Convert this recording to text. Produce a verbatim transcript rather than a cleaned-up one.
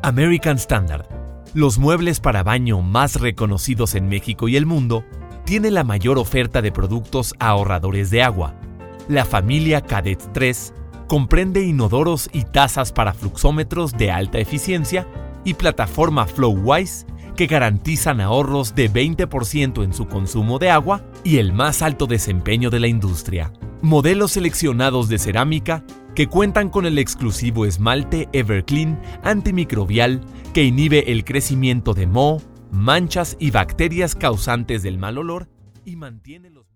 American Standard, los muebles para baño más reconocidos en México y el mundo, tiene la mayor oferta de productos ahorradores de agua. La familia Cadet tres comprende inodoros y tazas para fluxómetros de alta eficiencia y plataforma FlowWise que garantizan ahorros de veinte por ciento en su consumo de agua y el más alto desempeño de la industria. Modelos seleccionados de cerámica que cuentan con el exclusivo esmalte Everclean antimicrobial que inhibe el crecimiento de moho, manchas y bacterias causantes del mal olor y mantiene los